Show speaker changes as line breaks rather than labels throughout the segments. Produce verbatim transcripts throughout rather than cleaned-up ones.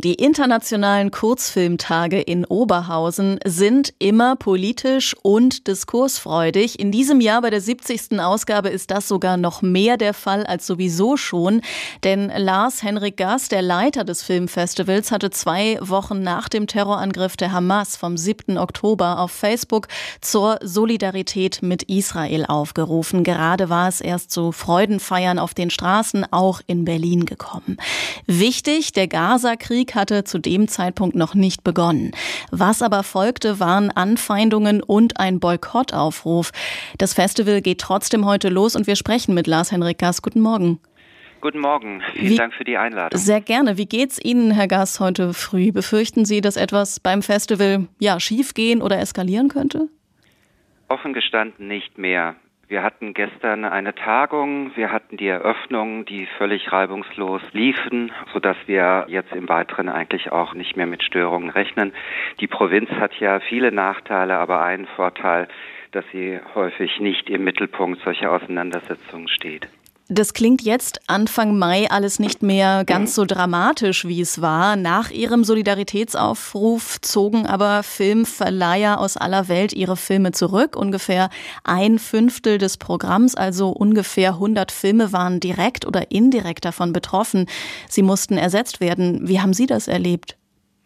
Die internationalen Kurzfilmtage in Oberhausen sind immer politisch und diskursfreudig. In diesem Jahr bei der siebzigsten Ausgabe ist das sogar noch mehr der Fall als sowieso schon. Denn Lars-Henrik Gass, der Leiter des Filmfestivals, hatte zwei Wochen nach dem Terrorangriff der Hamas vom siebten Oktober auf Facebook zur Solidarität mit Israel aufgerufen. Gerade war es erst zu Freudenfeiern auf den Straßen, auch in Berlin gekommen. Wichtig, der Gaza-Krieg hatte zu dem Zeitpunkt noch nicht begonnen. Was aber folgte, waren Anfeindungen und ein Boykottaufruf. Das Festival geht trotzdem heute los und wir sprechen mit Lars-Henrik Gass. Guten Morgen.
Guten Morgen. Vielen Wie, Dank für die Einladung.
Sehr gerne. Wie geht's Ihnen, Herr Gass, heute früh? Befürchten Sie, dass etwas beim Festival ja schiefgehen oder eskalieren könnte?
Offen gestanden nicht mehr. Wir hatten gestern eine Tagung, wir hatten die Eröffnung, die völlig reibungslos liefen, sodass wir jetzt im Weiteren eigentlich auch nicht mehr mit Störungen rechnen. Die Provinz hat ja viele Nachteile, aber einen Vorteil, dass sie häufig nicht im Mittelpunkt solcher Auseinandersetzungen steht.
Das klingt jetzt Anfang Mai alles nicht mehr ganz so dramatisch, wie es war. Nach ihrem Solidaritätsaufruf zogen aber Filmverleiher aus aller Welt ihre Filme zurück. Ungefähr ein Fünftel des Programms, also ungefähr hundert Filme, waren direkt oder indirekt davon betroffen. Sie mussten ersetzt werden. Wie haben Sie das erlebt?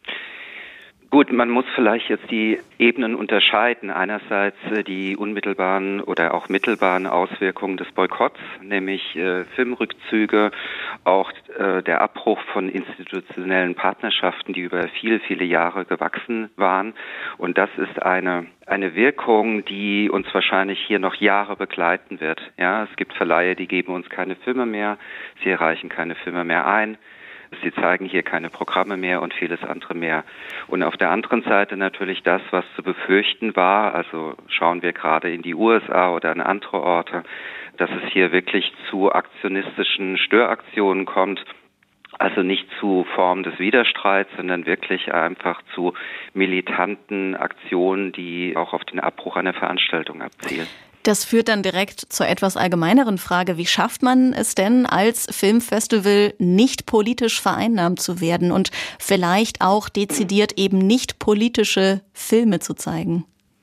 Gut, man muss vielleicht jetzt die Ebenen unterscheiden. Einerseits äh, die unmittelbaren oder auch mittelbaren Auswirkungen des Boykotts, nämlich äh, Filmrückzüge, auch äh, der Abbruch von institutionellen Partnerschaften, die über viele, viele Jahre gewachsen waren. Und das ist eine eine Wirkung, die uns wahrscheinlich hier noch Jahre begleiten wird. Ja, es gibt Verleiher, die geben uns keine Filme mehr, sie reichen keine Filme mehr ein. Sie zeigen hier keine Programme mehr und vieles andere mehr. Und auf der anderen Seite natürlich das, was zu befürchten war. Also schauen wir gerade in die U S A oder an andere Orte, dass es hier wirklich zu aktionistischen Störaktionen kommt. Also nicht zu Formen des Widerstreits, sondern wirklich einfach zu militanten Aktionen, die auch auf den Abbruch einer Veranstaltung abzielen.
Das führt dann direkt zur etwas allgemeineren Frage. Wie schafft man es denn, als Filmfestival nicht politisch vereinnahmt zu werden und vielleicht auch dezidiert eben nicht politische Filme zu zeigen?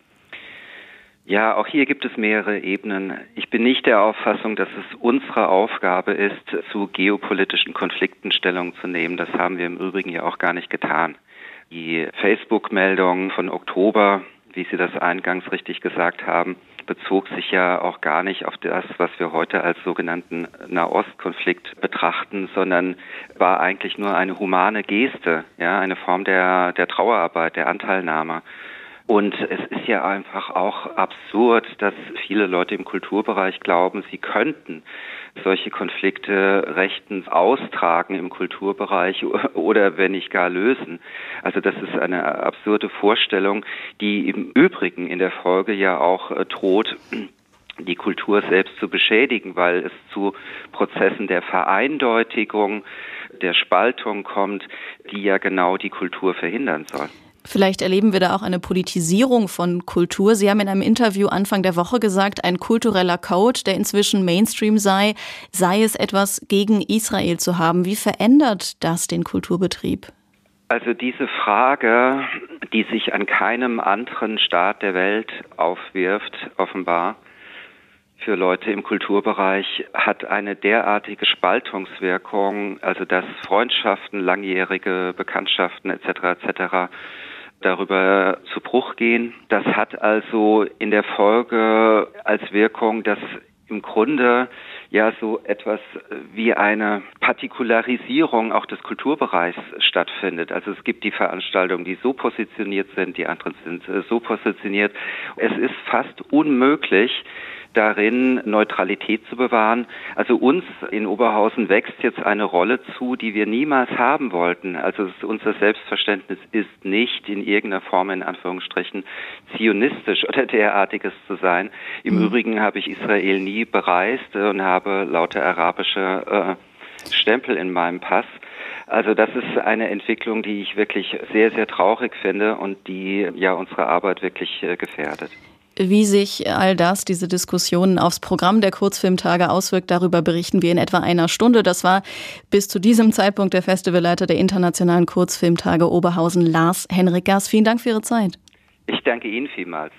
Ja, auch hier gibt es mehrere Ebenen. Ich bin nicht der Auffassung, dass es unsere Aufgabe ist, zu geopolitischen Konflikten Stellung zu nehmen. Das haben wir im Übrigen ja auch gar nicht getan. Die Facebook-Meldung von Oktober, wie Sie das eingangs richtig gesagt haben, bezog sich ja auch gar nicht auf das, was wir heute als sogenannten Nahostkonflikt betrachten, sondern war eigentlich nur eine humane Geste, ja, eine Form der, der Trauerarbeit, der Anteilnahme. Und es ist ja einfach auch absurd, dass viele Leute im Kulturbereich glauben, sie könnten solche Konflikte rechtens austragen im Kulturbereich oder wenn nicht gar lösen. Also das ist eine absurde Vorstellung, die im Übrigen in der Folge ja auch droht, die Kultur selbst zu beschädigen, weil es zu Prozessen der Vereindeutigung, der Spaltung kommt, die ja genau die Kultur verhindern soll.
Vielleicht erleben wir da auch eine Politisierung von Kultur. Sie haben in einem Interview Anfang der Woche gesagt, ein kultureller Code, der inzwischen Mainstream sei, sei es etwas gegen Israel zu haben. Wie verändert das den Kulturbetrieb?
Also diese Frage, die sich an keinem anderen Staat der Welt aufwirft, offenbar, für Leute im Kulturbereich, hat eine derartige Spaltungswirkung, also dass Freundschaften, langjährige Bekanntschaften et cetera et cetera darüber zu Bruch gehen. Das hat also in der Folge als Wirkung, dass im Grunde ja so etwas wie eine Partikularisierung auch des Kulturbereichs stattfindet. Also es gibt die Veranstaltungen, die so positioniert sind, die anderen sind so positioniert. Es ist fast unmöglich, darin Neutralität zu bewahren. Also uns in Oberhausen wächst jetzt eine Rolle zu, die wir niemals haben wollten. Also unser Selbstverständnis ist nicht in irgendeiner Form, in Anführungsstrichen, zionistisch oder derartiges zu sein. Im mhm. Übrigen habe ich Israel nie bereist und habe lauter arabische äh, Stempel in meinem Pass. Also das ist eine Entwicklung, die ich wirklich sehr, sehr traurig finde und die ja unsere Arbeit wirklich äh, gefährdet.
Wie sich all das, diese Diskussionen aufs Programm der Kurzfilmtage auswirkt, darüber berichten wir in etwa einer Stunde. Das war bis zu diesem Zeitpunkt der Festivalleiter der Internationalen Kurzfilmtage Oberhausen, Lars Henrik Gass. Vielen Dank für Ihre Zeit.
Ich danke Ihnen vielmals.